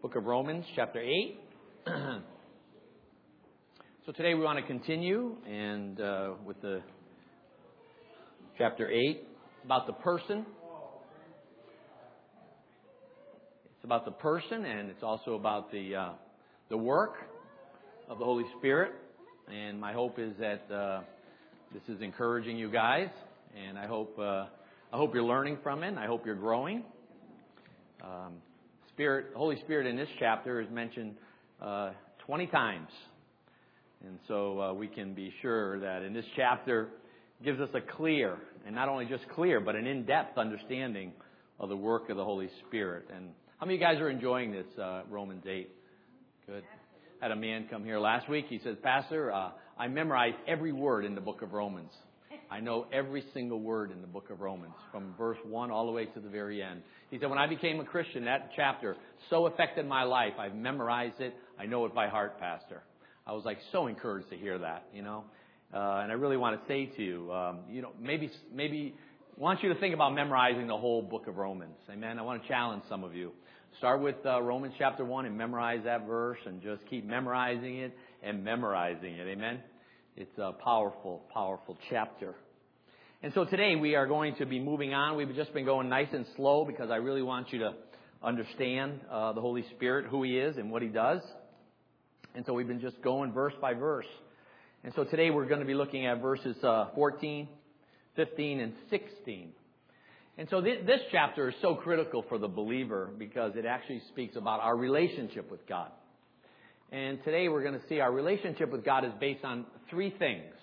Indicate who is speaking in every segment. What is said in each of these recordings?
Speaker 1: Book of Romans, chapter 8. So today we want to continue and with the chapter 8 about the person. It's about the person, and it's also about the work of the Holy Spirit. And my hope is that this is encouraging you guys, and I hope you're learning from it. I hope you're growing. Holy Spirit in this chapter is mentioned 20 times. And so we can be sure that in this chapter gives us a clear, and not only just clear, but an in-depth understanding of the work of the Holy Spirit. And how many of you guys are enjoying this Romans 8? Good. Had a man come here last week. He says, Pastor, I memorized every word in the book of Romans. I know every single word in the book of Romans, from verse 1 all the way to the very end. He said, when I became a Christian, that chapter so affected my life. I've memorized it. I know it by heart, Pastor. I was so encouraged to hear that, And I really want to say to you, maybe I want you to think about memorizing the whole book of Romans. Amen. I want to challenge some of you. Start with Romans chapter 1 and memorize that verse and just keep memorizing it and memorizing it. Amen. It's a powerful, powerful chapter. And so today we are going to be moving on. We've just been going nice and slow because I really want you to understand the Holy Spirit, who He is and what He does. And so we've been just going verse by verse. And so today we're going to be looking at verses 14, 15, and 16. And so this chapter is so critical for the believer because it actually speaks about our relationship with God. And today we're going to see our relationship with God is based on three things.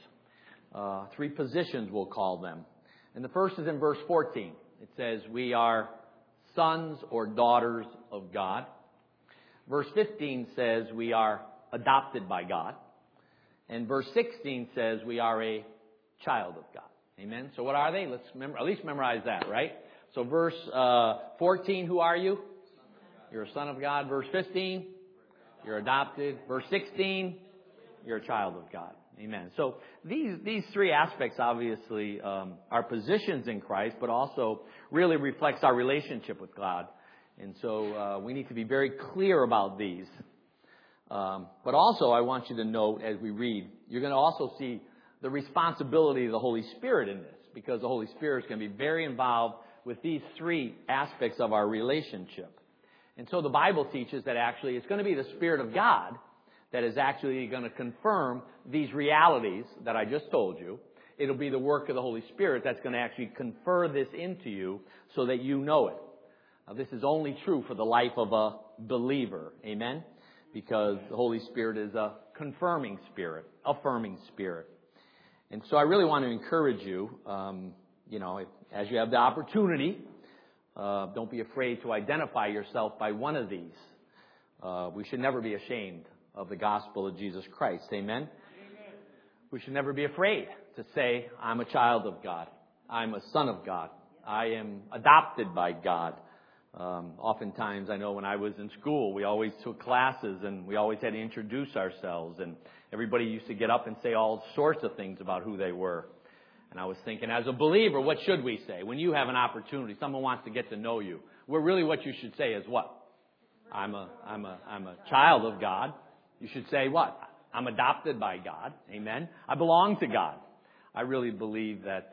Speaker 1: Three positions, we'll call them. And the first is in verse 14. It says, we are sons or daughters of God. Verse 15 says we are adopted by God. And verse 16 says we are a child of God. Amen. So what are they? Let's at least memorize that, right? So verse 14, who are you? You're a son of God. Verse 15, you're adopted. Verse 16, you're a child of God. Amen. So these three aspects obviously are positions in Christ, but also really reflects our relationship with God. And so we need to be very clear about these. But also I want you to note as we read, you're going to also see the responsibility of the Holy Spirit in this, because the Holy Spirit is going to be very involved with these three aspects of our relationship. And so the Bible teaches that actually it's going to be the Spirit of God that is actually going to confirm these realities that I just told you. It'll be the work of the Holy Spirit that's going to actually confer this into you so that you know it. Now, this is only true for the life of a believer. Amen? Because the Holy Spirit is a confirming spirit, affirming spirit. And so I really want to encourage you, as you have the opportunity, don't be afraid to identify yourself by one of these. We should never be ashamed of the gospel of Jesus Christ. Amen? Amen. We should never be afraid to say, I'm a child of God. I'm a son of God. I am adopted by God. Oftentimes, I know when I was in school, we always took classes and we always had to introduce ourselves, and everybody used to get up and say all sorts of things about who they were. And I was thinking, as a believer, what should we say? When you have an opportunity, someone wants to get to know you. Well, really what you should say is what? I'm a child of God. You should say what? I'm adopted by God. Amen. I belong to God. I really believe that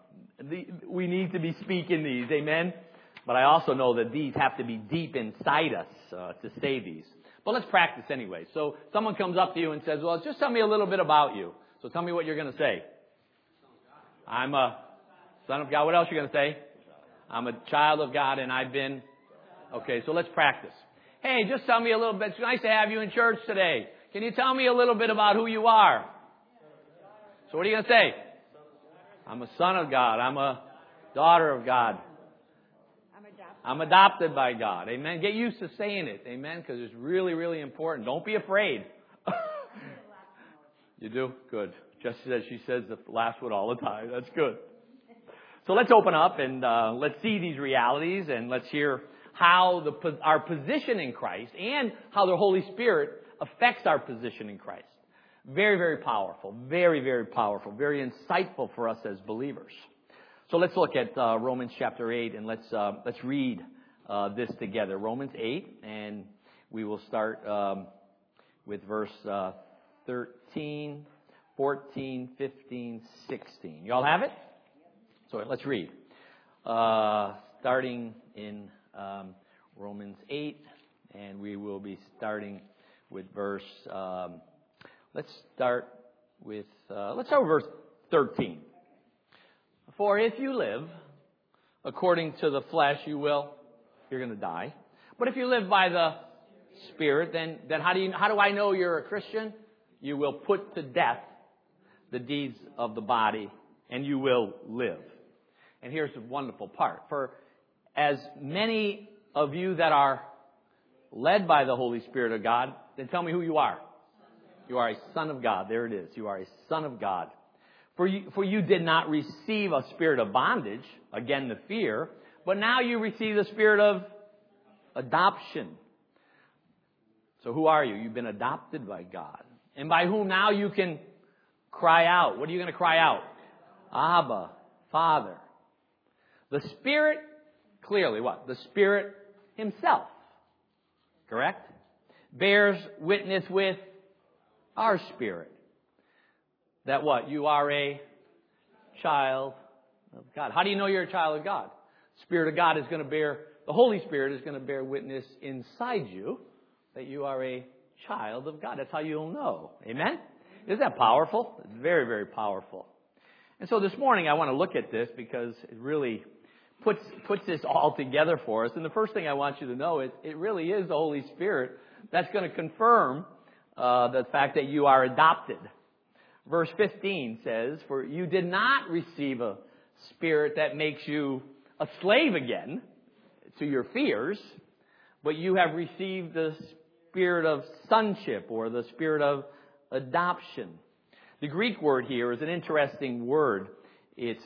Speaker 1: we need to be speaking these. Amen. But I also know that these have to be deep inside us to say these. But let's practice anyway. So someone comes up to you and says, well, just tell me a little bit about you. So tell me what you're going to say. I'm a son of God. What else are you going to say? I'm a child of God and I've been... Okay, so let's practice. Hey, just tell me a little bit. It's nice to have you in church today. Can you tell me a little bit about who you are? So what are you going to say? I'm a son of God. I'm a daughter of God. I'm adopted by God. Amen. Get used to saying it. Amen. Because it's really, really important. Don't be afraid. You do? Good. Just as she says the last one all the time. That's good. So let's open up and let's see these realities and let's hear how our position in Christ and how the Holy Spirit affects our position in Christ. Very, very powerful. Very, very powerful. Very insightful for us as believers. So let's look at Romans chapter 8 and let's read this together. Romans 8, and we will start with verse 13, 14, 15, 16. You all have it? So let's read. Starting in Romans 8, and we will be starting with verse, let's start with verse 13. For if you live according to the flesh, you're going to die. But if you live by the Spirit, then how do I know you're a Christian? You will put to death the deeds of the body, and you will live. And here's the wonderful part. For as many of you that are led by the Holy Spirit of God, then tell me who you are. You are a son of God. There it is. You are a son of God. For you did not receive a spirit of bondage, again the fear, but now you receive the spirit of adoption. So who are you? You've been adopted by God. And by whom now you can cry out. What are you going to cry out? Abba, Father. The Spirit, clearly what? The Spirit Himself, correct? Bears witness with our spirit that what? You are a child of God. How do you know you're a child of God? Spirit of God is going to the Holy Spirit is going to bear witness inside you that you are a child of God. That's how you'll know. Amen? Isn't that powerful? It's very, very powerful. And so this morning I want to look at this because it really puts this all together for us. And the first thing I want you to know is it really is the Holy Spirit that's going to confirm the fact that you are adopted. Verse 15 says, for you did not receive a spirit that makes you a slave again to your fears, but you have received the spirit of sonship or the spirit of adoption. The Greek word here is an interesting word. It's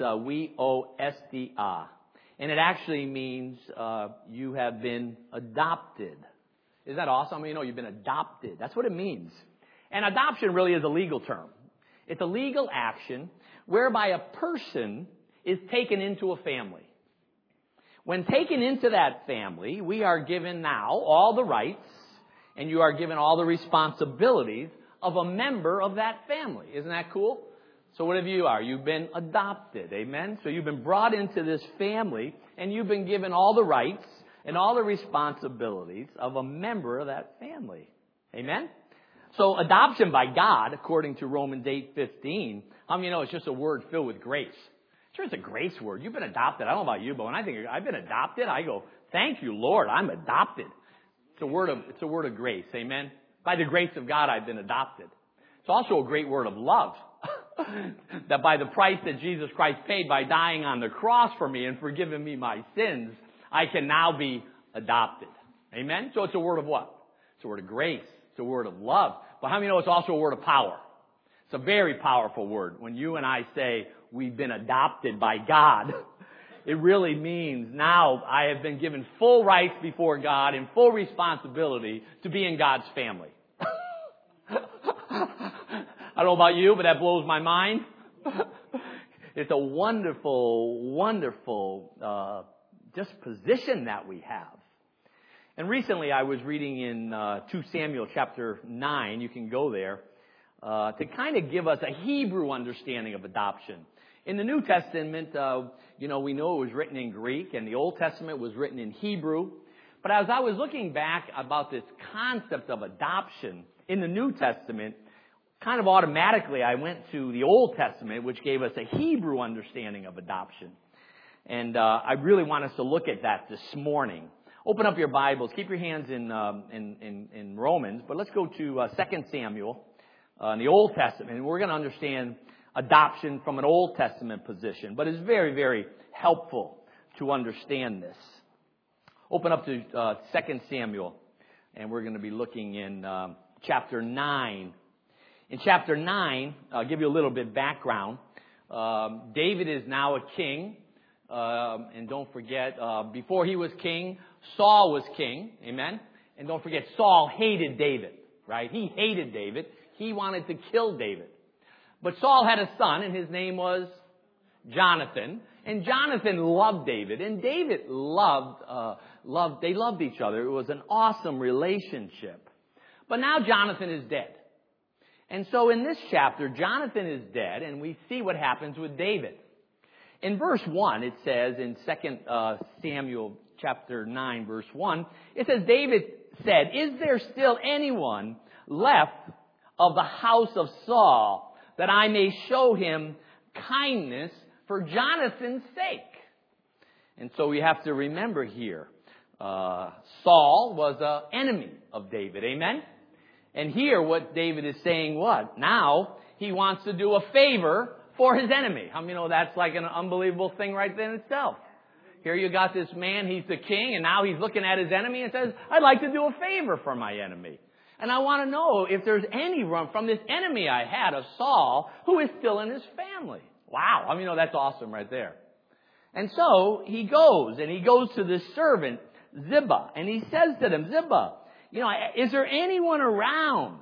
Speaker 1: weostia. And it actually means you have been adopted. Isn't that awesome? I mean, you've been adopted. That's what it means. And adoption really is a legal term. It's a legal action whereby a person is taken into a family. When taken into that family, we are given now all the rights and you are given all the responsibilities of a member of that family. Isn't that cool? So whatever you are, you've been adopted. Amen? So you've been brought into this family and you've been given all the rights and all the responsibilities of a member of that family. Amen? So adoption by God, according to Romans 8:15, how many know it's just a word filled with grace? Sure, it's a grace word. You've been adopted. I don't know about you, but when I think I've been adopted, I go, thank you, Lord, I'm adopted. It's a word of grace. Amen? By the grace of God, I've been adopted. It's also a great word of love. That by the price that Jesus Christ paid by dying on the cross for me and forgiving me my sins, I can now be adopted. Amen? So it's a word of what? It's a word of grace. It's a word of love. But how many know it's also a word of power? It's a very powerful word. When you and I say we've been adopted by God, it really means now I have been given full rights before God and full responsibility to be in God's family. I don't know about you, but that blows my mind. It's a wonderful, wonderful just position that we have. And recently I was reading in 2 Samuel chapter 9, you can go there, to kind of give us a Hebrew understanding of adoption. In the New Testament, we know it was written in Greek, and the Old Testament was written in Hebrew. But as I was looking back about this concept of adoption in the New Testament, kind of automatically I went to the Old Testament, which gave us a Hebrew understanding of adoption. And I really want us to look at that this morning. Open up your Bibles. Keep your hands in Romans. But let's go to 2 Samuel in the Old Testament. And we're going to understand adoption from an Old Testament position. But it's very, very helpful to understand this. Open up to 2 Samuel. And we're going to be looking in chapter 9. In chapter 9, I'll give you a little bit of background. David is now a king. And don't forget, before he was king, Saul was king. Amen? And don't forget, Saul hated David, right? He hated David. He wanted to kill David. But Saul had a son, and his name was Jonathan. And Jonathan loved David, and David they loved each other. It was an awesome relationship. But now Jonathan is dead. And so in this chapter, Jonathan is dead, and we see what happens with David. In verse 1, it says, in 2 Samuel chapter 9, verse 1, it says, David said, "Is there still anyone left of the house of Saul, that I may show him kindness for Jonathan's sake?" And so we have to remember here, Saul was an enemy of David. Amen? And here what David is saying, what? Now he wants to do a favor for his enemy. How many know that's like an unbelievable thing right there in itself? Here you got this man, he's the king, and now he's looking at his enemy and says, "I'd like to do a favor for my enemy. And I want to know if there's anyone from this enemy I had of Saul who is still in his family." Wow. I mean, that's awesome right there. And so he goes to this servant, Ziba, and he says to them, "Ziba, is there anyone around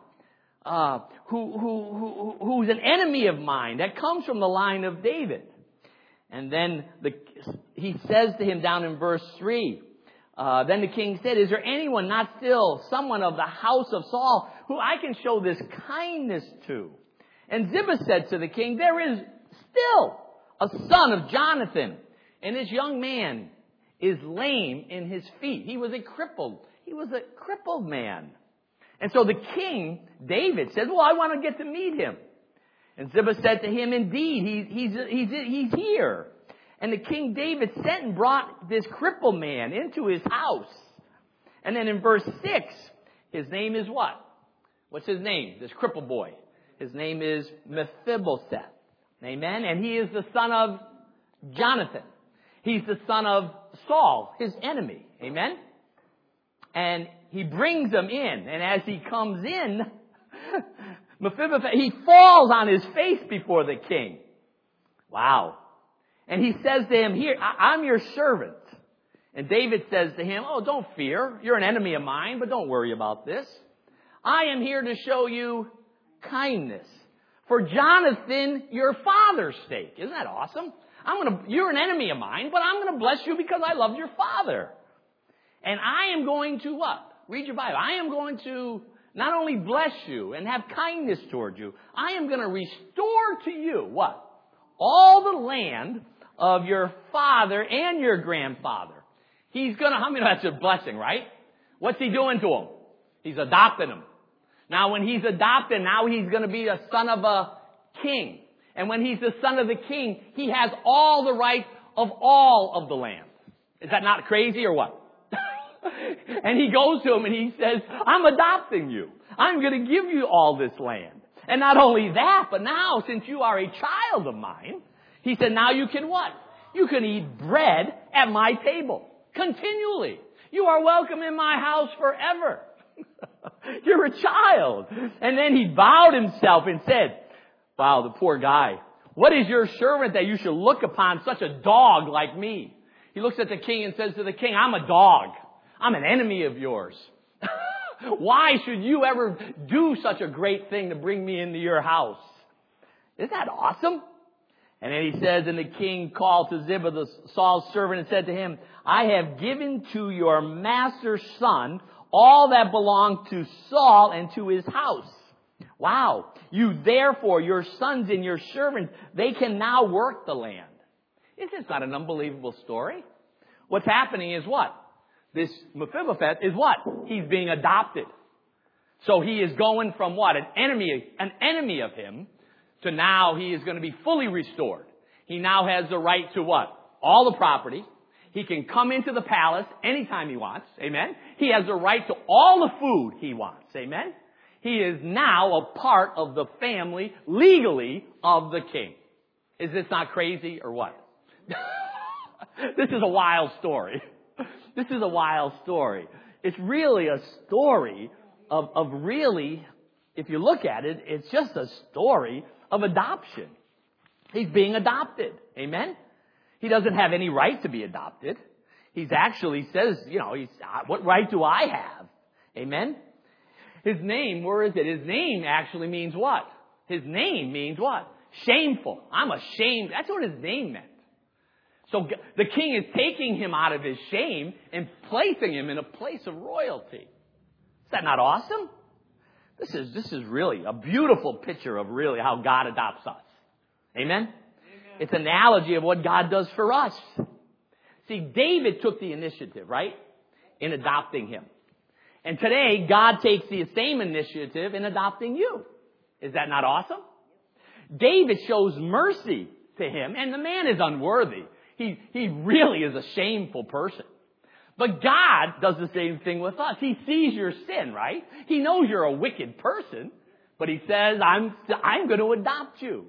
Speaker 1: who's an enemy of mine that comes from the line of David?" And then he says to him down in verse 3, then the king said, "Is there anyone, not still someone of the house of Saul, who I can show this kindness to?" And Ziba said to the king, "There is still a son of Jonathan, and this young man is lame in his feet." He was a crippled man. And so the king, David, said, "Well, I want to get to meet him." And Ziba said to him, "Indeed, he's here." And the king David sent and brought this crippled man into his house. And then in verse 6, his name is what? What's his name? This crippled boy. His name is Mephibosheth. Amen. And he is the son of Jonathan. He's the son of Saul, his enemy. Amen. And he brings him in. And as he comes in, Mephibosheth, he falls on his face before the king. Wow. And he says to him, "Here, I'm your servant." And David says to him, "Oh, don't fear. You're an enemy of mine, but don't worry about this. I am here to show you kindness for Jonathan, your father's sake." Isn't that awesome? You're an enemy of mine, but I'm going to bless you because I loved your father. And I am going to what? Read your Bible. I am going to not only bless you and have kindness toward you, I am going to restore to you what? All the land of your father and your grandfather. He's going to, how many know that's a blessing, right? What's he doing to him? He's adopting him. Now when he's adopted, now he's going to be a son of a king. And when he's the son of the king, he has all the rights of all of the land. Is that not crazy or what? And he goes to him and he says, "I'm adopting you. I'm going to give you all this land. And not only that, but now since you are a child of mine," he said, "now you can what? You can eat bread at my table continually. You are welcome in my house forever." You're a child. And then he bowed himself and said, wow, the poor guy, "What is your servant that you should look upon such a dog like me?" He looks at the king and says to the king, "I'm a dog. I'm an enemy of yours. Why should you ever do such a great thing to bring me into your house?" Isn't that awesome? And then he says, and the king called to Ziba, Saul's servant, and said to him, "I have given to your master's son all that belonged to Saul and to his house. Wow. You therefore, your sons and your servants, they can now work the land." Is this not an unbelievable story? What's happening is what? This Mephibosheth is what? He's being adopted. So he is going from what? An enemy of him, to now he is going to be fully restored. He now has the right to what? All the property. He can come into the palace anytime he wants. Amen. He has the right to all the food he wants. Amen. He is now a part of the family, legally, of the king. Is this not crazy or what? This is a wild story. This is a wild story. It's really a story of really, if you look at it, it's just a story of adoption. He's being adopted. Amen? He doesn't have any right to be adopted. He's actually says, what right do I have? Amen? His name, where is it? His name actually means what? His name means what? Shameful. I'm ashamed. That's what his name meant. So the king is taking him out of his shame and placing him in a place of royalty. Is that not awesome? This is really a beautiful picture of really how God adopts us. Amen? It's an analogy of what God does for us. See, David took the initiative, right, in adopting him. And today, God takes the same initiative in adopting you. Is that not awesome? David shows mercy to him, and the man is unworthy. He really is a shameful person. But God does the same thing with us. He sees your sin, right? He knows you're a wicked person, but he says, I'm going to adopt you.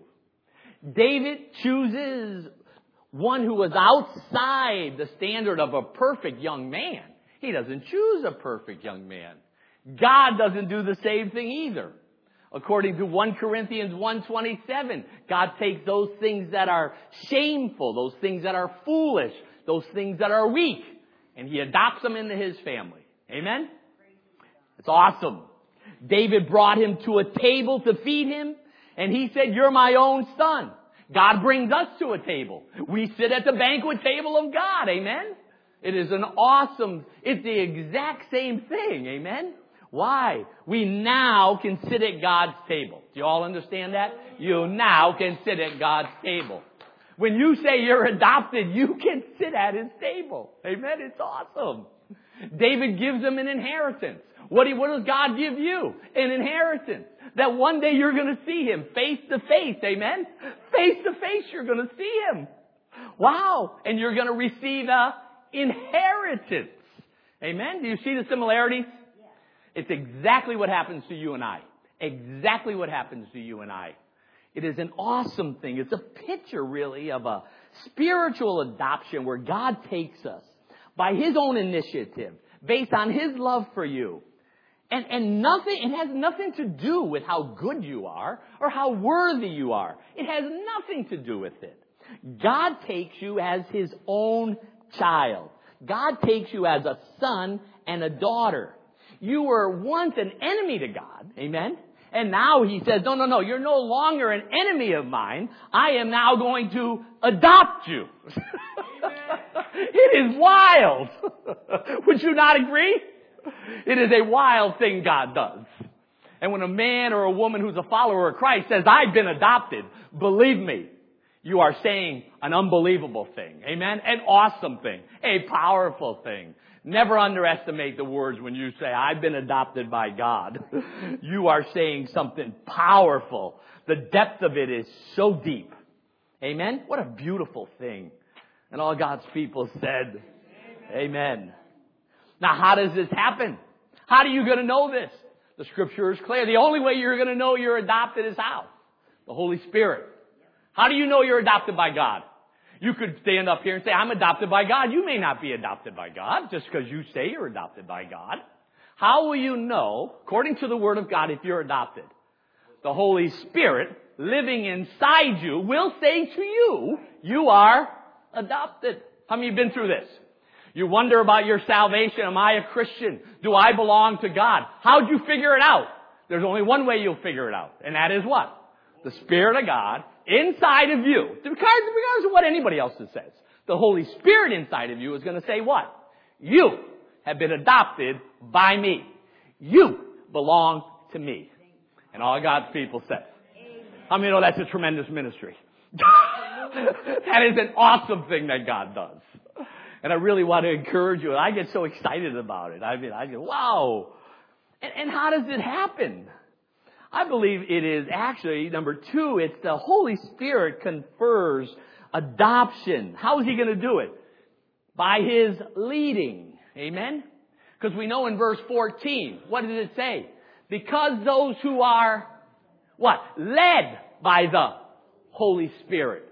Speaker 1: David chooses one who was outside the standard of a perfect young man. He doesn't choose a perfect young man. God doesn't do the same thing either. According to 1 Corinthians 1:27, God takes those things that are shameful, those things that are foolish, those things that are weak, and he adopts them into his family. Amen? It's awesome. David brought him to a table to feed him, and he said, "You're my own son." God brings us to a table. We sit at the banquet table of God. Amen? It is it's the exact same thing. Amen? Why? We now can sit at God's table. Do you all understand that? You now can sit at God's table. When you say you're adopted, you can sit at his table. Amen? It's awesome. David gives him an inheritance. What does God give you? An inheritance. That one day you're going to see him face to face. Amen? Face to face you're going to see him. Wow. And you're going to receive an inheritance. Amen? Do you see the similarities? It's exactly what happens to you and I. Exactly what happens to you and I. It is an awesome thing. It's a picture, really, of a spiritual adoption where God takes us by his own initiative, based on his love for you. And it has nothing to do with how good you are or how worthy you are. It has nothing to do with it. God takes you as his own child. God takes you as a son and a daughter. You were once an enemy to God. Amen? And now he says, no, you're no longer an enemy of mine. I am now going to adopt you. It is wild. Would you not agree? It is a wild thing God does. And when a man or a woman who's a follower of Christ says, I've been adopted, believe me, you are saying an unbelievable thing. Amen? An awesome thing. A powerful thing. Never underestimate the words when you say, I've been adopted by God. You are saying something powerful. The depth of it is so deep. Amen? What a beautiful thing. And all God's people said, Amen. Now, how does this happen? How are you going to know this? The scripture is clear. The only way you're going to know you're adopted is how? The Holy Spirit. How do you know you're adopted by God? You could stand up here and say, I'm adopted by God. You may not be adopted by God just because you say you're adopted by God. How will you know, according to the Word of God, if you're adopted? The Holy Spirit living inside you will say to you, you are adopted. How many of you have been through this? You wonder about your salvation. Am I a Christian? Do I belong to God? How'd you figure it out? There's only one way you'll figure it out. And that is what? The Spirit of God inside of you. Regardless of what anybody else says. The Holy Spirit inside of you is going to say what? You have been adopted by me. You belong to me. And all God's people say. How many know that's a tremendous ministry? That is an awesome thing that God does. And I really want to encourage you. And I get so excited about it. I go, wow. And how does it happen? I believe it is actually, number two, it's the Holy Spirit confers adoption. How is he going to do it? By his leading. Amen? Because we know in verse 14, what does it say? Because those who are, what? Led by the Holy Spirit.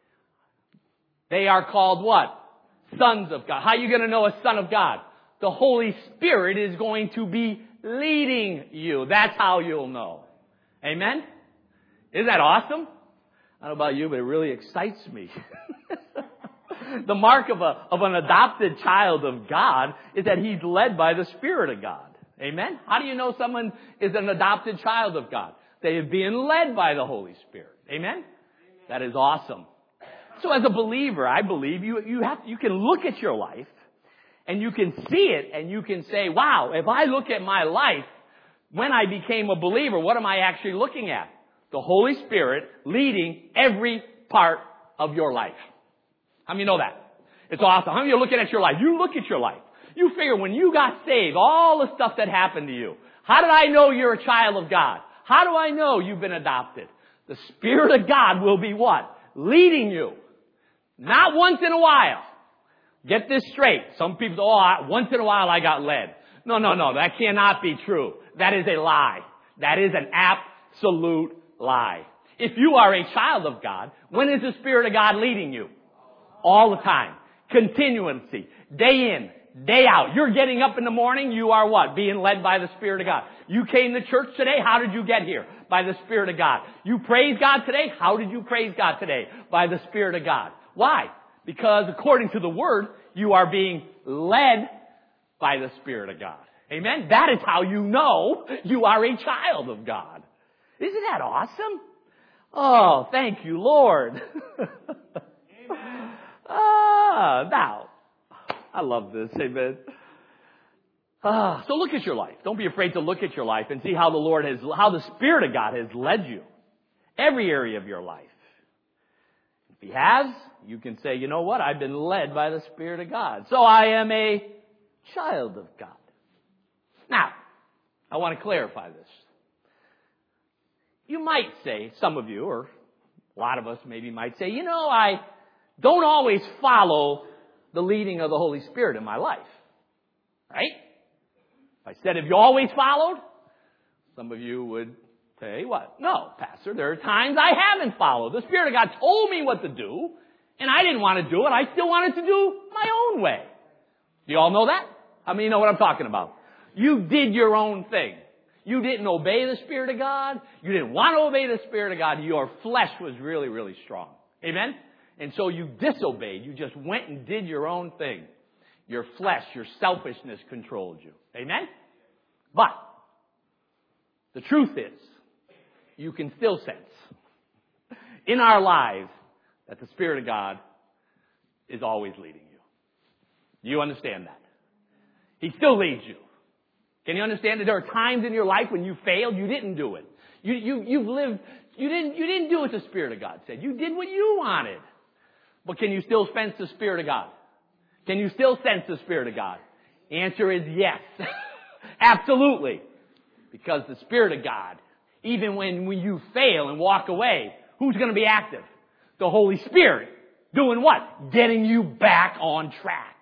Speaker 1: They are called what? Sons of God. How are you going to know a son of God? The Holy Spirit is going to be leading you. That's how you'll know. Amen? Isn't that awesome? I don't know about you, but it really excites me. The mark of an adopted child of God is that he's led by the Spirit of God. Amen? How do you know someone is an adopted child of God? They are being led by the Holy Spirit. Amen? That is awesome. So as a believer, I believe you can look at your life and you can see it and you can say, wow, if I look at my life when I became a believer, what am I actually looking at? The Holy Spirit leading every part of your life. How many know that? It's awesome. How many are looking at your life? You look at your life. You figure when you got saved, all the stuff that happened to you. How did I know you're a child of God? How do I know you've been adopted? The Spirit of God will be what? Leading you. Not once in a while. Get this straight. Some people say, once in a while I got led. No. That cannot be true. That is a lie. That is an absolute lie. If you are a child of God, when is the Spirit of God leading you? All the time. Continuously. Day in, day out. You're getting up in the morning, you are what? Being led by the Spirit of God. You came to church today, how did you get here? By the Spirit of God. You praise God today, how did you praise God today? By the Spirit of God. Why? Because according to the Word, you are being led by the Spirit of God. Amen? That is how you know you are a child of God. Isn't that awesome? Oh, thank you, Lord. Now, I love this. Amen. So look at your life. Don't be afraid to look at your life and see how how the Spirit of God has led you. Every area of your life. If He has, you can say, you know what? I've been led by the Spirit of God. So I am a child of God. Now, I want to clarify this. You might say, some of you, or a lot of us maybe might say, I don't always follow the leading of the Holy Spirit in my life. Right? If I said, have you always followed? Some of you would say, what? No, Pastor, there are times I haven't followed. The Spirit of God told me what to do, and I didn't want to do it. I still wanted to do my own way. Do you all know that? How many know what I'm talking about? You did your own thing. You didn't obey the Spirit of God. You didn't want to obey the Spirit of God. Your flesh was really, really strong. Amen? And so you disobeyed. You just went and did your own thing. Your flesh, your selfishness controlled you. Amen? But the truth is, you can still sense in our lives that the Spirit of God is always leading you. Do you understand that? He still leads you. Can you understand that there are times in your life when you failed, you didn't do it. You didn't do what the Spirit of God said. You did what you wanted. But can you still sense the Spirit of God? Can you still sense the Spirit of God? The answer is yes. Absolutely. Because the Spirit of God, even when you fail and walk away, who's going to be active? The Holy Spirit. Doing what? Getting you back on track.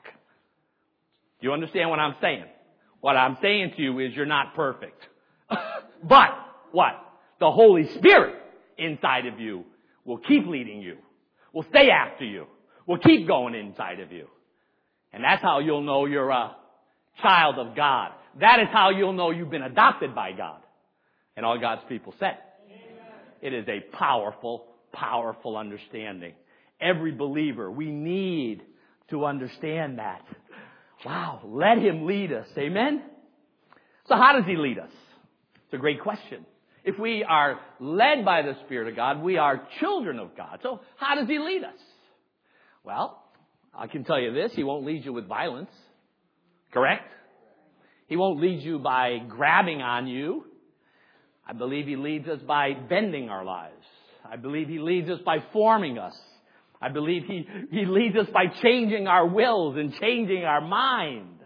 Speaker 1: Do you understand what I'm saying? What I'm saying to you is you're not perfect. But what? The Holy Spirit inside of you will keep leading you. Will stay after you. Will keep going inside of you. And that's how you'll know you're a child of God. That is how you'll know you've been adopted by God. And all God's people said. It is a powerful, powerful understanding. Every believer, we need to understand that. Wow, let Him lead us. Amen? So how does He lead us? It's a great question. If we are led by the Spirit of God, we are children of God. So how does He lead us? Well, I can tell you this. He won't lead you with violence. Correct? He won't lead you by grabbing on you. I believe He leads us by bending our lives. I believe He leads us by forming us. I believe He leads us by changing our wills and changing our mind.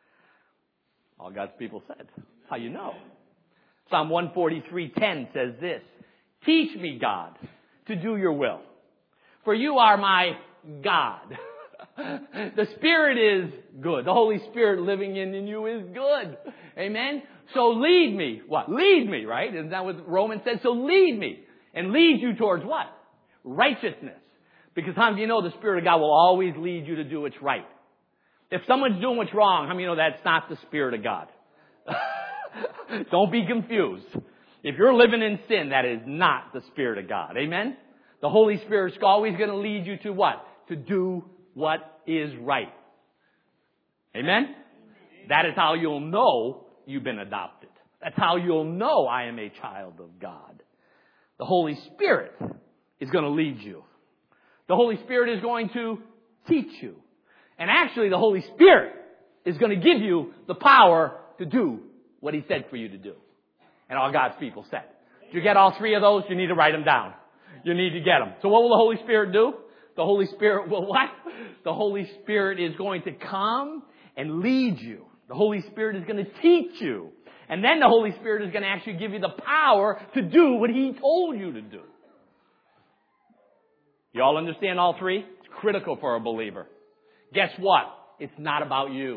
Speaker 1: All God's people said. How you know? Psalm 143:10 says this. Teach me, God, to do your will. For you are my God. The Spirit is good. The Holy Spirit living in you is good. Amen? So lead me. What? Lead me, right? Isn't that what Romans says? So lead me. And lead you towards what? Righteousness. Because how many of you know the Spirit of God will always lead you to do what's right? If someone's doing what's wrong, how many of you know that's not the Spirit of God? Don't be confused. If you're living in sin, that is not the Spirit of God. Amen? The Holy Spirit is always going to lead you to what? To do what is right. Amen? That is how you'll know you've been adopted. That's how you'll know I am a child of God. The Holy Spirit is going to lead you. The Holy Spirit is going to teach you. And actually, the Holy Spirit is going to give you the power to do what He said for you to do. And all God's people said. If you get all three of those, you need to write them down. You need to get them. So what will the Holy Spirit do? The Holy Spirit will what? The Holy Spirit is going to come and lead you. The Holy Spirit is going to teach you. And then the Holy Spirit is going to actually give you the power to do what He told you to do. You all understand all three? It's critical for a believer. Guess what? It's not about you.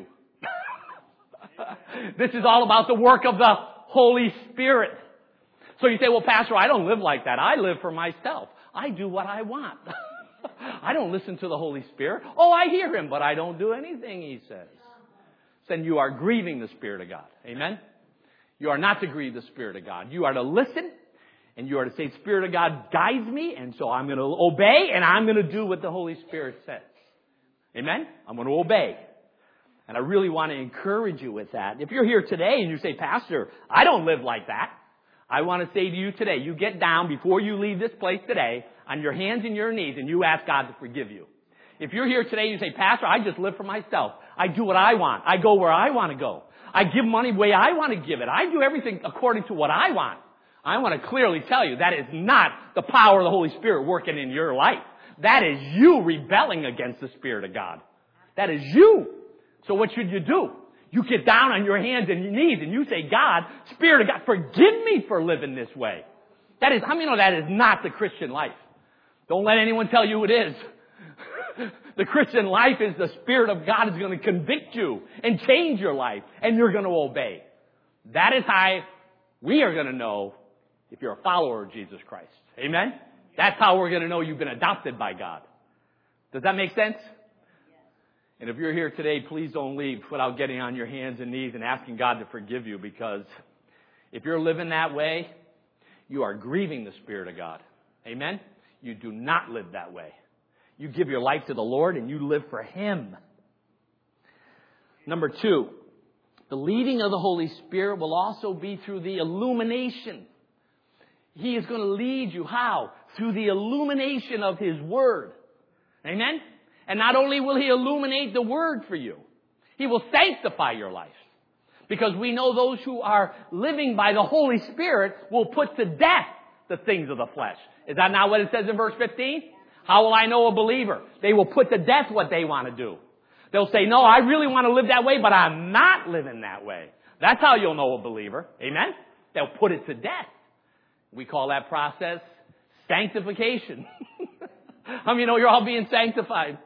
Speaker 1: This is all about the work of the Holy Spirit. So you say, well, Pastor, I don't live like that. I live for myself. I do what I want. I don't listen to the Holy Spirit. Oh, I hear Him, but I don't do anything He says. Then you are grieving the Spirit of God. Amen? You are not to grieve the Spirit of God. You are to listen, and you are to say, Spirit of God guides me, and so I'm going to obey, and I'm going to do what the Holy Spirit says. Amen? I'm going to obey. And I really want to encourage you with that. If you're here today and you say, Pastor, I don't live like that, I want to say to you today, you get down before you leave this place today on your hands and your knees and you ask God to forgive you. If you're here today and you say, Pastor, I just live for myself. I do what I want. I go where I want to go. I give money the way I want to give it. I do everything according to what I want. I want to clearly tell you that is not the power of the Holy Spirit working in your life. That is you rebelling against the Spirit of God. That is you. So what should you do? You get down on your hands and your knees and you say, God, Spirit of God, forgive me for living this way. That is, how many know that is not the Christian life? Don't let anyone tell you it is. The Christian life is the Spirit of God is going to convict you and change your life and you're going to obey. That is how we are going to know if you're a follower of Jesus Christ. Amen? That's how we're going to know you've been adopted by God. Does that make sense? And if you're here today, please don't leave without getting on your hands and knees and asking God to forgive you, because if you're living that way, you are grieving the Spirit of God. Amen? You do not live that way. You give your life to the Lord and you live for Him. Number 2, the leading of the Holy Spirit will also be through the illumination. He is going to lead you. How? Through the illumination of His Word. Amen? And not only will He illuminate the Word for you, He will sanctify your life. Because we know those who are living by the Holy Spirit will put to death the things of the flesh. Is that not what it says in verse 15? How will I know a believer? They will put to death what they want to do. They'll say, no, I really want to live that way, but I'm not living that way. That's how you'll know a believer. Amen? They'll put it to death. We call that process sanctification. How many know you're all being sanctified?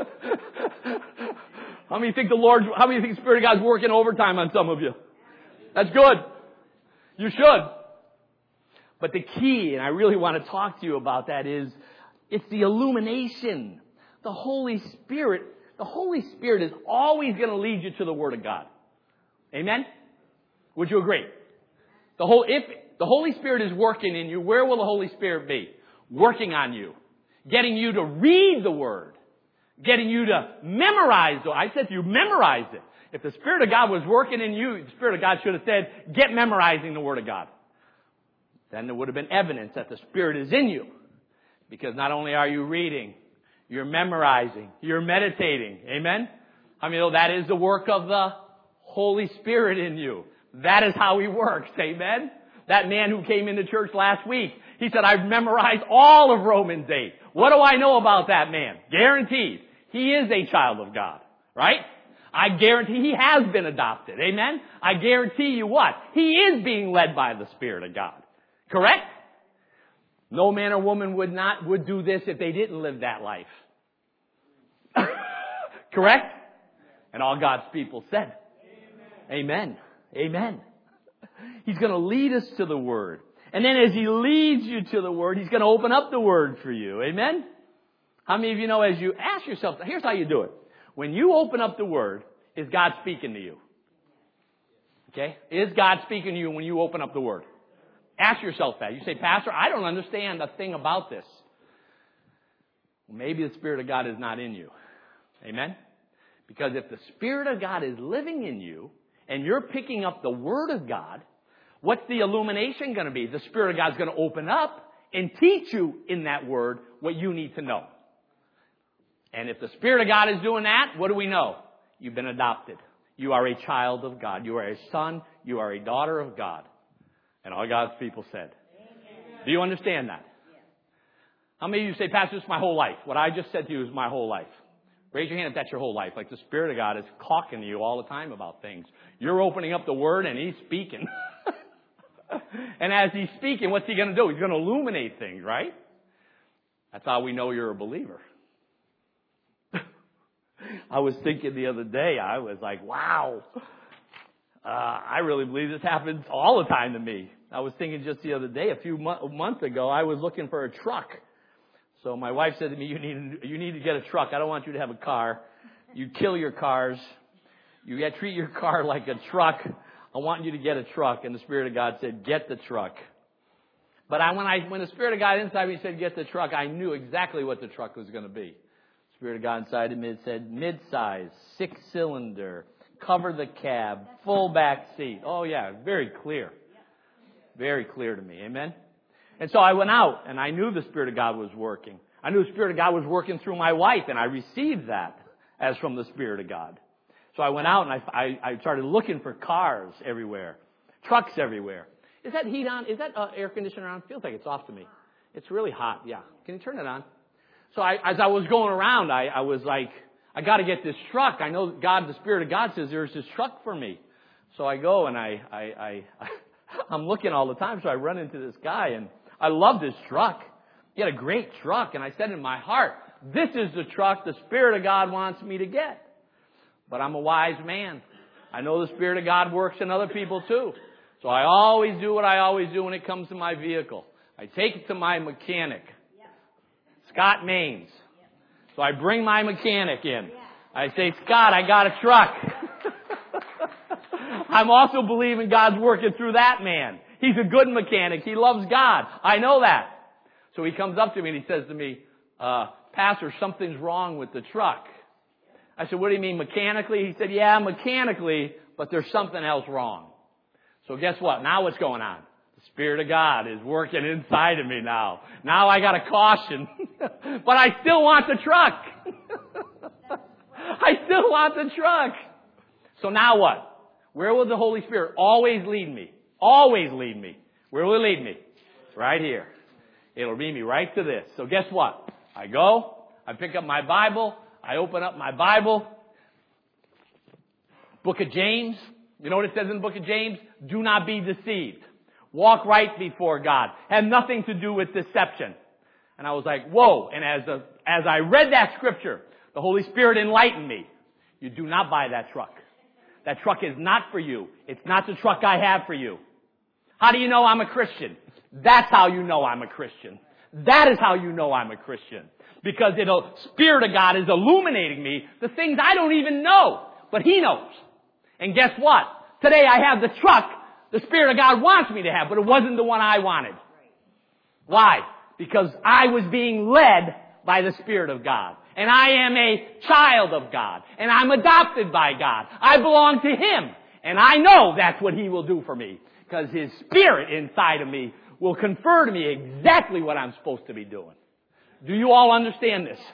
Speaker 1: How many think the Spirit of God's working overtime on some of you? That's good. You should. But the key, and I really want to talk to you about that, is it's the illumination. The Holy Spirit is always going to lead you to the Word of God. Amen? Would you agree? If the Holy Spirit is working in you, where will the Holy Spirit be? Working on you. Getting you to read the Word. Getting you to memorize it. I said you memorize it. If the Spirit of God was working in you, the Spirit of God should have said, get memorizing the Word of God. Then there would have been evidence that the Spirit is in you. Because not only are you reading, you're memorizing, you're meditating. Amen? I mean, that is the work of the Holy Spirit in you. That is how He works. Amen? That man who came into church last week, he said, I've memorized all of Romans 8. What do I know about that man? Guaranteed. He is a child of God. Right? I guarantee he has been adopted. Amen? I guarantee you what? He is being led by the Spirit of God. Correct? No man or woman would do this if they didn't live that life. Correct? And all God's people said, Amen. Amen. He's going to lead us to the Word. And then as He leads you to the Word, He's going to open up the Word for you. Amen? How many of you know, as you ask yourself, here's how you do it. When you open up the Word, is God speaking to you? Okay? Is God speaking to you when you open up the Word? Ask yourself that. You say, Pastor, I don't understand a thing about this. Well, maybe the Spirit of God is not in you. Amen? Because if the Spirit of God is living in you, and you're picking up the Word of God, what's the illumination going to be? The Spirit of God's going to open up and teach you in that Word what you need to know. And if the Spirit of God is doing that, what do we know? You've been adopted. You are a child of God. You are a son. You are a daughter of God. And all God's people said. Amen. Do you understand that? Yes. How many of you say, Pastor, this is my whole life? What I just said to you is my whole life. Raise your hand if that's your whole life. Like the Spirit of God is talking to you all the time about things. You're opening up the Word and He's speaking. And as He's speaking, what's He going to do? He's going to illuminate things, right? That's how we know you're a believer. I was thinking the other day, I was like, wow, I really believe this happens all the time to me. I was thinking just the other day, a few months ago, I was looking for a truck. So my wife said to me, you need to get a truck. I don't want you to have a car. You kill your cars. You got to treat your car like a truck. I want you to get a truck. And the Spirit of God said, get the truck. But when the Spirit of God inside me said, get the truck, I knew exactly what the truck was going to be. Spirit of God inside of me said, mid-size, 6-cylinder, cover the cab, full back seat. Oh yeah, very clear. Very clear to me. Amen? And so I went out and I knew the Spirit of God was working. I knew the Spirit of God was working through my wife, and I received that as from the Spirit of God. So I went out and I started looking for cars everywhere, trucks everywhere. Is that heat on? Is that air conditioner on? Feels like it's off to me. It's really hot. Yeah. Can you turn it on? So as I was going around, I was like, I got to get this truck. I know God, the Spirit of God says there's this truck for me. So I go and I'm looking all the time. So I run into this guy and I love this truck. He had a great truck. And I said in my heart, this is the truck the Spirit of God wants me to get. But I'm a wise man. I know the Spirit of God works in other people too. So I always do what I always do when it comes to my vehicle. I take it to my mechanic. Scott Maines. So I bring my mechanic in. I say, Scott, I got a truck. I'm also believing God's working through that man. He's a good mechanic. He loves God. I know that. So he comes up to me and he says to me, Pastor, something's wrong with the truck. I said, what do you mean mechanically? He said, yeah, mechanically, but there's something else wrong. So guess what? Now what's going on? Spirit of God is working inside of me now. Now I got a caution. But I still want the truck. I still want the truck. So now what? Where will the Holy Spirit always lead me? Always lead me. Where will it lead me? Right here. It'll lead me right to this. So guess what? I go, I pick up my Bible, I open up my Bible. Book of James. You know what it says in the book of James? Do not be deceived. Walk right before God. Had nothing to do with deception. And I was like, whoa. And as I read that scripture, the Holy Spirit enlightened me. You do not buy that truck. That truck is not for you. It's not the truck I have for you. How do you know I'm a Christian? That's how you know I'm a Christian. That is how you know I'm a Christian. Because the Spirit of God is illuminating me the things I don't even know. But He knows. And guess what? Today I have the truck the Spirit of God wants me to have, but it wasn't the one I wanted. Why? Because I was being led by the Spirit of God. And I am a child of God. And I'm adopted by God. I belong to Him. And I know that's what He will do for me. Because His Spirit inside of me will confer to me exactly what I'm supposed to be doing. Do you all understand this?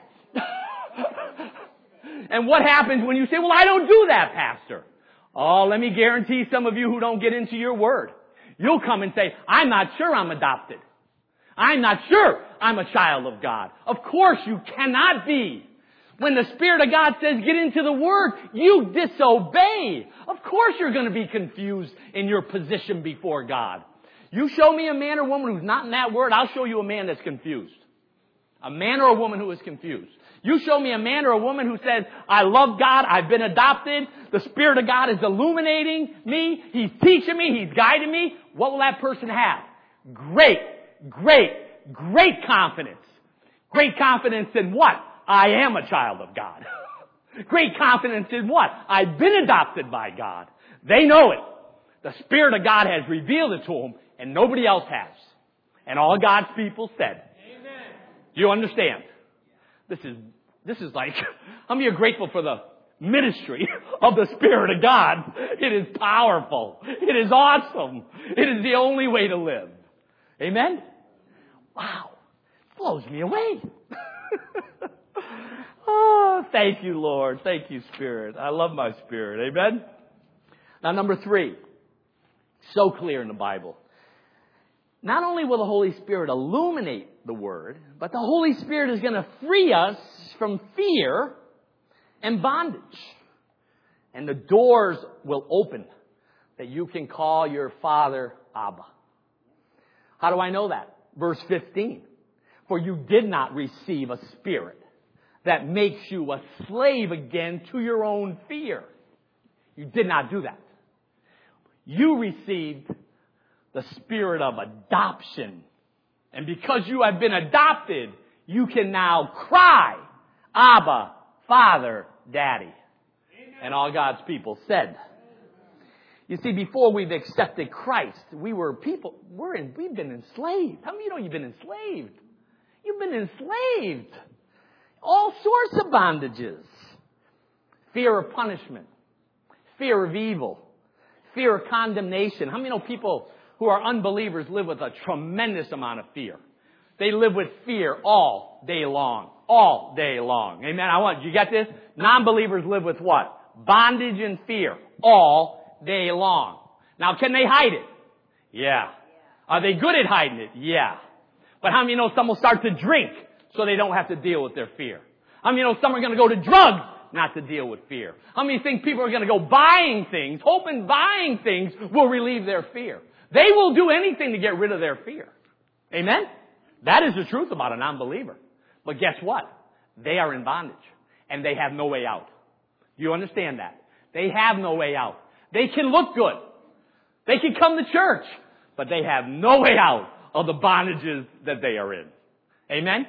Speaker 1: And what happens when you say, well, I don't do that, Pastor? Oh, let me guarantee some of you who don't get into your word. You'll come and say, I'm not sure I'm adopted. I'm not sure I'm a child of God. Of course you cannot be. When the Spirit of God says get into the Word, you disobey. Of course you're going to be confused in your position before God. You show me a man or woman who's not in that Word, I'll show you a man that's confused. A man or a woman who is confused. You show me a man or a woman who says, I love God, I've been adopted, the Spirit of God is illuminating me, He's teaching me, He's guiding me. What will that person have? Great confidence. Great confidence in what? I am a child of God. Great confidence in what? I've been adopted by God. They know it. The Spirit of God has revealed it to them, and nobody else has. And all God's people said. Amen. Do you understand? This is like, how many are grateful for the ministry of the Spirit of God? It is powerful. It is awesome. It is the only way to live. Amen? Wow. Blows me away. Oh, thank you, Lord. Thank you, Spirit. I love my Spirit. Amen? Now, number 3. So clear in the Bible. Not only will the Holy Spirit illuminate the Word, but the Holy Spirit is going to free us from fear and bondage. And the doors will open that you can call your Father Abba. How do I know that? Verse 15. For you did not receive a spirit that makes you a slave again to your own fear. You did not do that. You received the spirit of adoption. And because you have been adopted, you can now cry, Abba, Father, Daddy. Amen. And all God's people said. You see, before we've accepted Christ, we've been enslaved. How many of you know you've been enslaved? You've been enslaved. All sorts of bondages. Fear of punishment. Fear of evil. Fear of condemnation. How many know people who are unbelievers live with a tremendous amount of fear? They live with fear all day long. All day long. Amen. You get this? Non-believers live with what? Bondage and fear all day long. Now, can they hide it? Yeah. Are they good at hiding it? Yeah. But how many know some will start to drink so they don't have to deal with their fear? How many know some are going to go to drugs not to deal with fear? How many think people are going to go buying things, hoping buying things will relieve their fear? They will do anything to get rid of their fear. Amen? That is the truth about a non-believer. But guess what? They are in bondage. And they have no way out. Do you understand that? They have no way out. They can look good. They can come to church. But they have no way out of the bondages that they are in. Amen? Amen.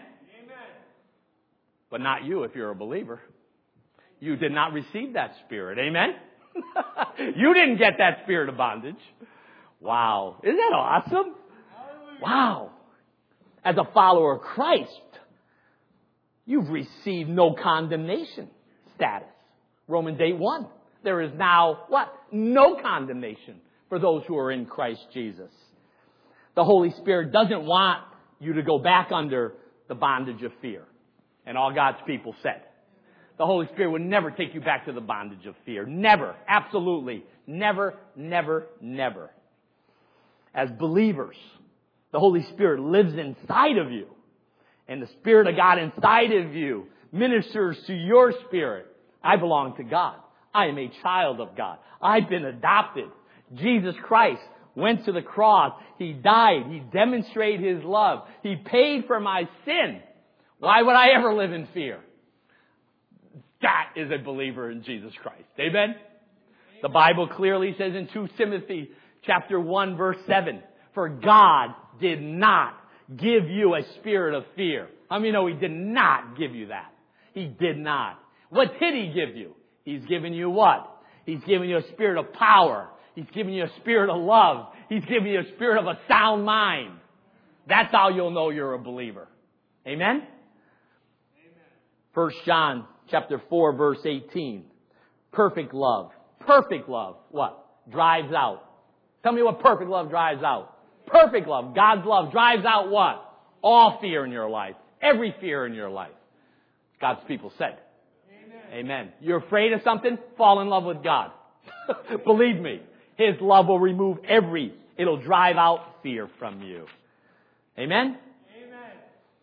Speaker 1: But not you if you're a believer. You did not receive that spirit. Amen? You didn't get that spirit of bondage. Wow. Isn't that awesome? Wow. As a follower of Christ, you've received no condemnation status. Romans 8:1. There is now what? No condemnation for those who are in Christ Jesus. The Holy Spirit doesn't want you to go back under the bondage of fear. And all God's people said. The Holy Spirit would never take you back to the bondage of fear. Never. Absolutely. Never, never, never. As believers, the Holy Spirit lives inside of you. And the Spirit of God inside of you ministers to your spirit. I belong to God. I am a child of God. I've been adopted. Jesus Christ went to the cross. He died. He demonstrated His love. He paid for my sin. Why would I ever live in fear? That is a believer in Jesus Christ. Amen? The Bible clearly says in 2 Timothy chapter 1 verse 7, for God did not give you a spirit of fear. How many know He did not give you that? He did not. What did He give you? He's given you what? He's given you a spirit of power. He's given you a spirit of love. He's given you a spirit of a sound mind. That's how you'll know you're a believer. Amen? 1 John chapter 4 verse 18. Perfect love. Perfect love. What? Drives out. Tell me what perfect love drives out. Perfect love. God's love drives out what? All fear in your life. Every fear in your life. God's people said. Amen. You're afraid of something? Fall in love with God. Believe me. His love will remove it'll drive out fear from you. Amen? Amen.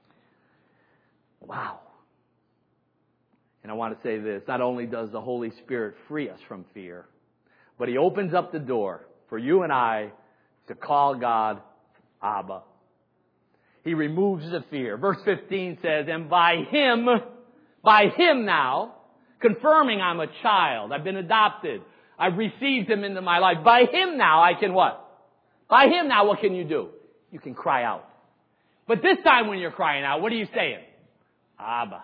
Speaker 1: Wow. And I want to say this. Not only does the Holy Spirit free us from fear, but He opens up the door for you and I to call God Abba. He removes the fear. Verse 15 says, and by Him now, confirming I'm a child. I've been adopted. I've received Him into my life. By Him now I can what? By Him now what can you do? You can cry out. But this time when you're crying out, what are you saying? Abba.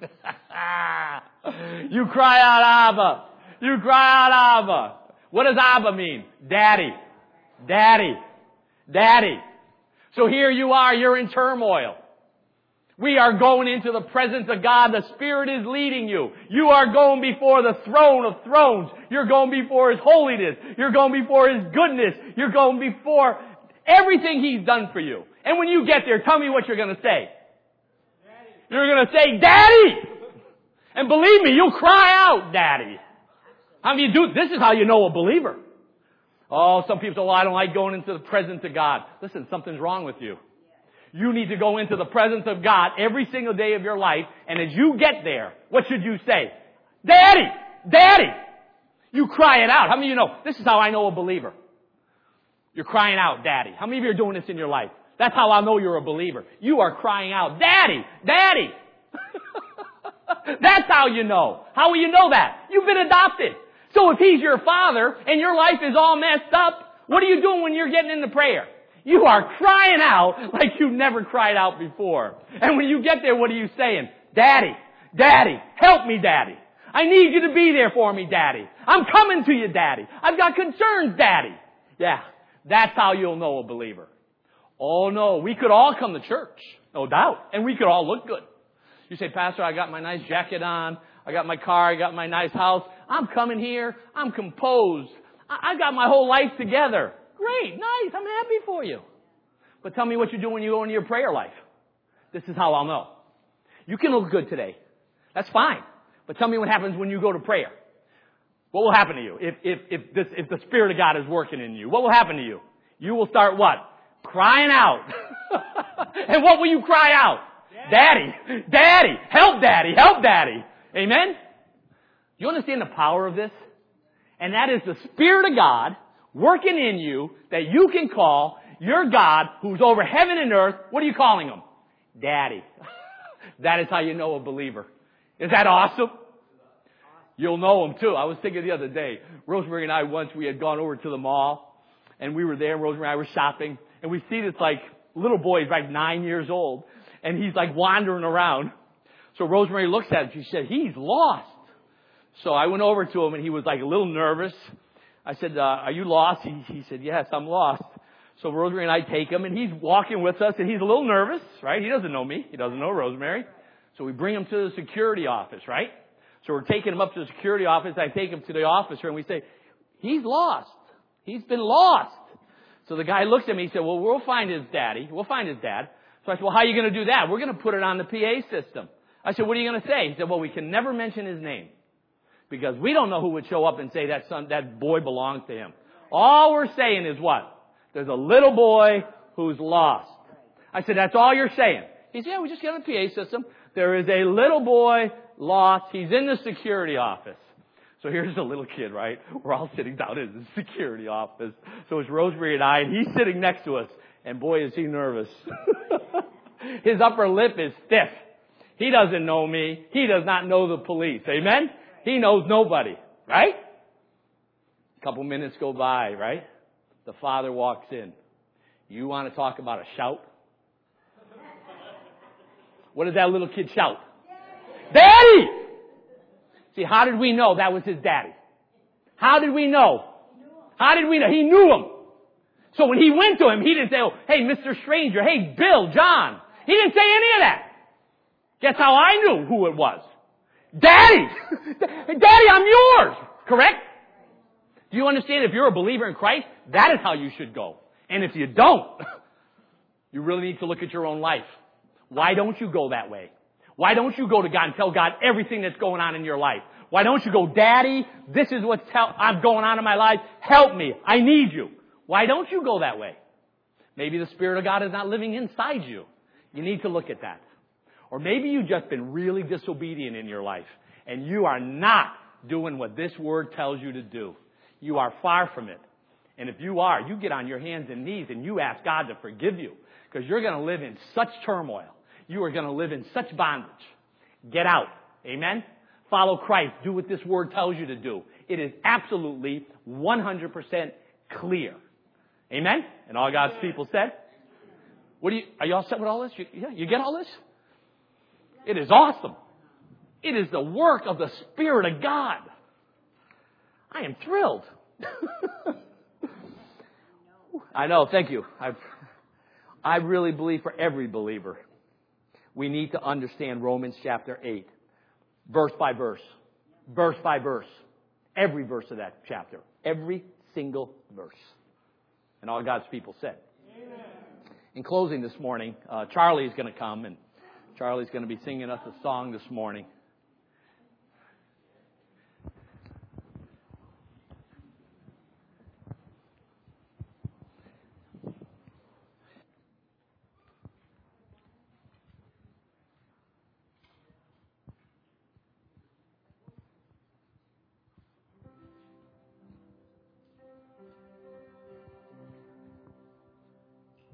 Speaker 1: You cry out Abba. You cry out Abba. What does Abba mean? Daddy. Daddy. Daddy. So here you are, you're in turmoil. We are going into the presence of God. The Spirit is leading you. You are going before the throne of thrones. You're going before His holiness. You're going before His goodness. You're going before everything He's done for you. And when you get there, tell me what you're going to say. Daddy. You're going to say, Daddy! And believe me, you'll cry out, Daddy. How do you do? This is how you know a believer. Oh, some people say, well, I don't like going into the presence of God. Listen, something's wrong with you. You need to go into the presence of God every single day of your life. And as you get there, what should you say? Daddy! Daddy! You cry it out. How many of you know? This is how I know a believer. You're crying out, Daddy. How many of you are doing this in your life? That's how I know you're a believer. You are crying out, Daddy! Daddy! That's how you know. How will you know that? You've been adopted. So if He's your Father and your life is all messed up, what are you doing when you're getting into prayer? You are crying out like you've never cried out before. And when you get there, what are you saying? Daddy, Daddy, help me, Daddy. I need you to be there for me, Daddy. I'm coming to you, Daddy. I've got concerns, Daddy. Yeah, that's how you'll know a believer. Oh no, we could all come to church, no doubt, and we could all look good. You say, Pastor, I got my nice jacket on, I got my car, I got my nice house. I'm coming here, I'm composed. I got my whole life together. Great, nice, I'm happy for you. But tell me what you do when you go into your prayer life. This is how I'll know. You can look good today. That's fine. But tell me what happens when you go to prayer. What will happen to you if the Spirit of God is working in you? What will happen to you? You will start what? Crying out. And what will you cry out? Daddy, Daddy, help Daddy, help Daddy. Amen? You understand the power of this? And that is the Spirit of God working in you that you can call your God who's over heaven and earth. What are you calling Him? Daddy. That is how you know a believer. Is that awesome? You'll know Him too. I was thinking the other day, Rosemary and I once, we had gone over to the mall and we were there, Rosemary and I were shopping, and we see this like little boy, he's like 9 years old, and he's like wandering around. So Rosemary looks at him, she said, he's lost. So I went over to him and he was like a little nervous. I said, are you lost? He said, yes, I'm lost. So Rosemary and I take him and he's walking with us and he's a little nervous, right? He doesn't know me. He doesn't know Rosemary. So we bring him to the security office, right? So we're taking him up to the security office. I take him to the officer and we say, he's lost. He's been lost. So the guy looks at me and said, well, we'll find his daddy. We'll find his dad. So I said, well, how are you going to do that? We're going to put it on the PA system. I said, what are you going to say? He said, well, we can never mention his name because we don't know who would show up and say that boy belongs to him. All we're saying is what? There's a little boy who's lost. I said, that's all you're saying. He said, yeah, we just get on the PA system. There is a little boy lost. He's in the security office. So here's a little kid, right? We're all sitting down in the security office. So it's Rosemary and I, and he's sitting next to us. And boy, is he nervous. His upper lip is stiff. He doesn't know me. He does not know the police. Amen? He knows nobody. Right? A couple minutes go by, right? The father walks in. You want to talk about a shout? What did that little kid shout? Daddy! See, how did we know that was his daddy? How did we know? How did we know? He knew him. So when he went to him, he didn't say, oh, hey, Mr. Stranger, hey, Bill, John. He didn't say any of that. Guess how I knew who it was? Daddy! Daddy, I'm yours! Correct? Do you understand if you're a believer in Christ, that is how you should go. And if you don't, you really need to look at your own life. Why don't you go that way? Why don't you go to God and tell God everything that's going on in your life? Why don't you go, Daddy, this is what's going on in my life. Help me. I need you. Why don't you go that way? Maybe the Spirit of God is not living inside you. You need to look at that. Or maybe you've just been really disobedient in your life and you are not doing what this word tells you to do. You are far from it. And if you are, you get on your hands and knees and you ask God to forgive you because you're going to live in such turmoil. You are going to live in such bondage. Get out. Amen? Follow Christ. Do what this word tells you to do. It is absolutely 100% clear. Amen? And all God's people said? Are you all set with all this? You get all this? It is awesome. It is the work of the Spirit of God. I am thrilled. I know, thank you. I really believe for every believer, we need to understand Romans chapter 8, verse by verse. Verse by verse. Every verse of that chapter. Every single verse. And all God's people said. Amen. In closing this morning, Charlie is going to come, and Charlie's going to be singing us a song this morning.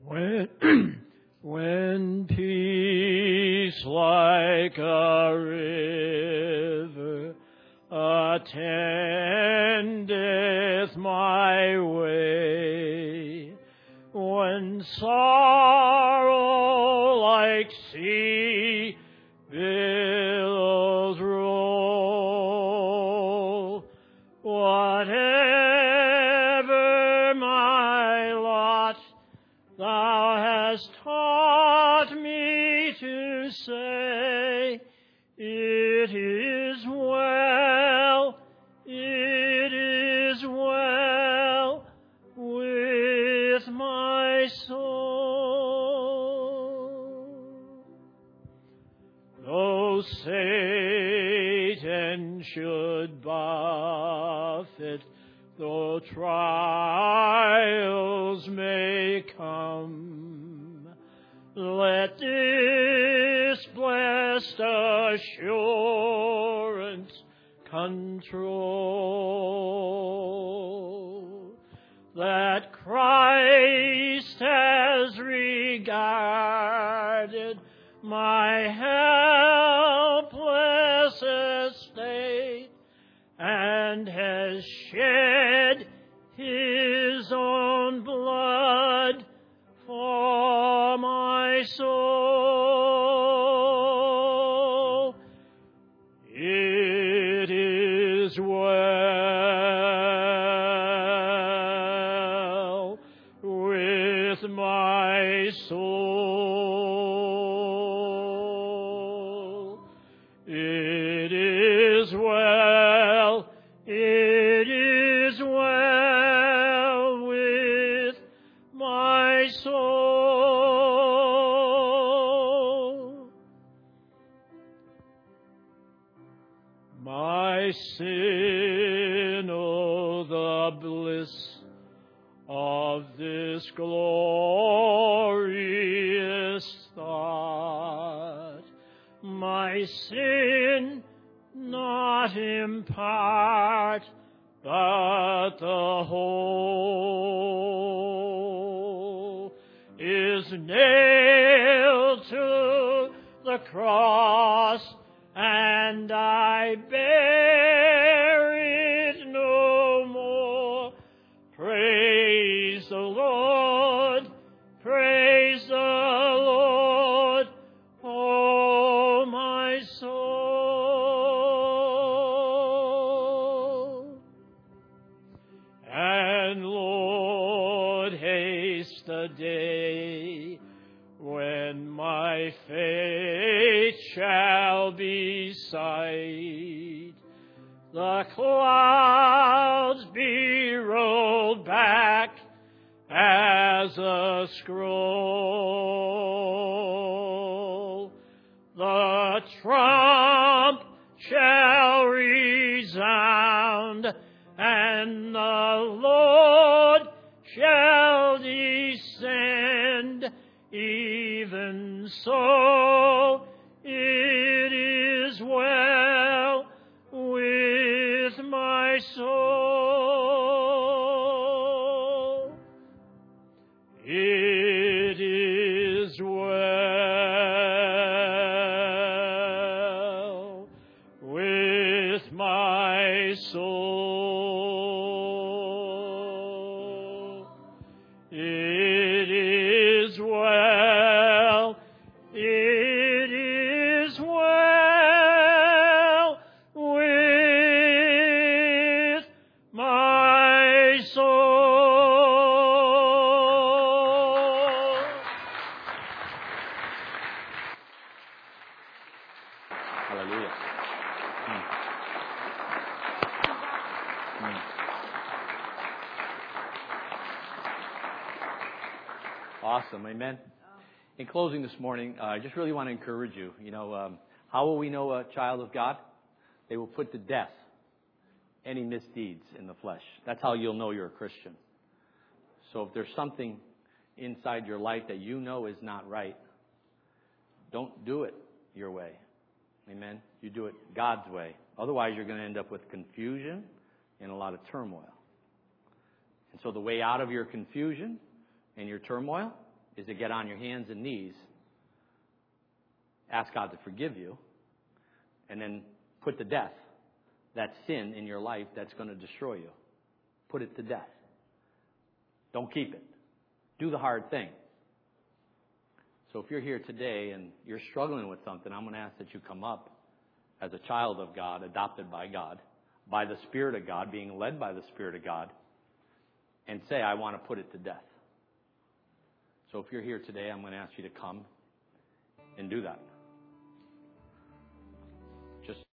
Speaker 2: When peace like a river attendeth my way, when sorrow like sea billows roll, whatever my lot, Thou hast taught me to say, it is well with my soul. Though Satan should buffet, though trials may come, let this blessed assurance control, that Christ has regarded my helpless estate, and has shed His own blood for my soul. It is well with my soul. It is well with my soul. My sin, oh, the bliss of this glorious thought. My sin not in part, but the whole is nailed to the cross, and I bear it no more. Praise the Lord, praise the Lord, oh my soul. And Lord, haste the day when my faith shall be sight, the clouds be rolled back as a scroll, the trump shall resound, and the Lord shall descend. Even so, it is well with my soul. It is well with my soul. It is well, it is well with my soul.
Speaker 1: Hallelujah. Awesome. Amen. In closing this morning, I just really want to encourage you. How will we know a child of God? They will put to death any misdeeds in the flesh. That's how you'll know you're a Christian. So if there's something inside your life that you know is not right, don't do it your way. Amen. You do it God's way. Otherwise, you're going to end up with confusion and a lot of turmoil. And so the way out of your confusion and your turmoil is to get on your hands and knees, ask God to forgive you, and then put to death that sin in your life that's going to destroy you. Put it to death. Don't keep it. Do the hard thing. So if you're here today and you're struggling with something, I'm going to ask that you come up as a child of God, adopted by God, by the Spirit of God, being led by the Spirit of God, and say, I want to put it to death. So if you're here today, I'm going to ask you to come and do that. Just